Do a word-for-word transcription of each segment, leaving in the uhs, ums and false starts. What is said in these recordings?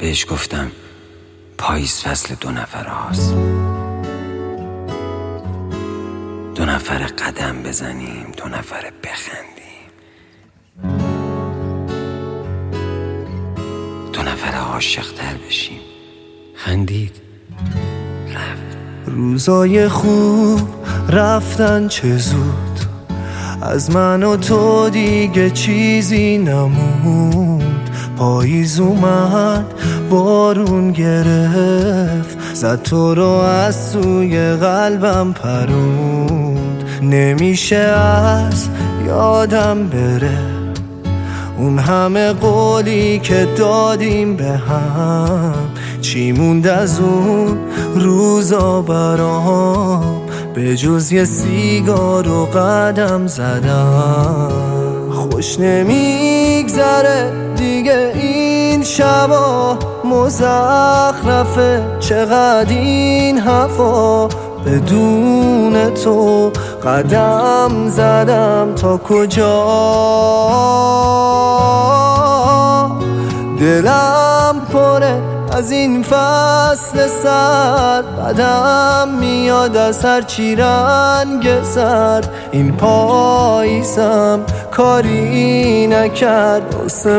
بهش گفتم پاییز فصل دو نفر هاست، دو نفر قدم بزنیم، دو نفر بخندیم، دو نفر عاشق تر بشیم. خندید، رفت. روزای خوب رفتن چه زود، از من و تو دیگه چیزی نموند. پاییز اومد بارون گرفت، زد تو رو از سوی قلبم پروند. نمیشه از یادم بره اون همه قولی که دادیم به هم. چی موند از اون روزا برام به جز یه سیگار و قدم زدم. خوش نمیگذره دیگه این شبا، مزخرفه چقدر این هوا. بدون تو قدم زدم تا کجا، دلم پره از این فصل سرد. بدم میاد از هر چی رنگ سرد، این پاییزم کاری نکرد واسه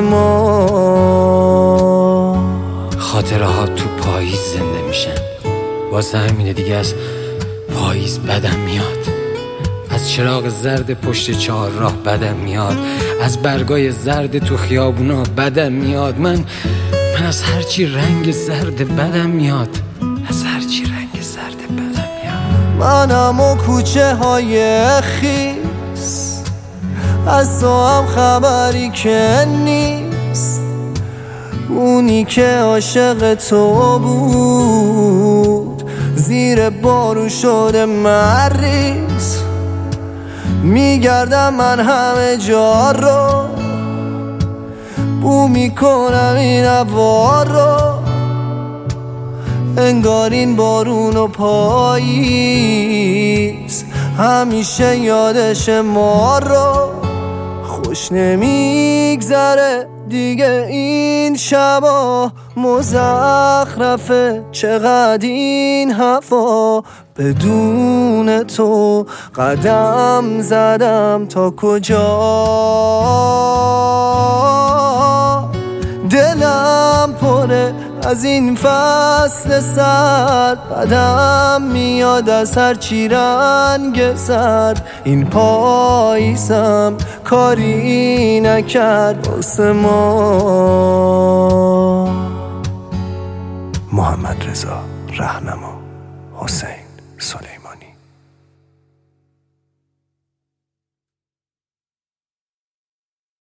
ما. خاطره ها تو پاییز زنده میشن، واسه همینه دیگه از پاییز بدم میاد. از چراغ زرد پشت چهار راه بدم میاد، از برگای زرد تو خیابونا بدم میاد. من من از هرچی رنگ زرد بدم میاد، از هرچی رنگ زرد بدم میاد. منم و کوچه های خیس، از تو هم خبری که نیست. اونی که عاشق تو بود زیر بارون شده مریض. میگردم من همه جا رو، بو میکنم این هوا رو. انگار این بارون و پاییز همیشه یادش ما رو. خوش نمیگذره دیگه این شبا، مزخرفه چقدر این هوا. بدون تو قدم زدم تا کجا، دلم پره از این فصل سرد. بدم میاد از هر چی رنگ سرد، این پاییزم کاری نکرد واسه ما. محمد رضا رهنما، حسین سلیمان.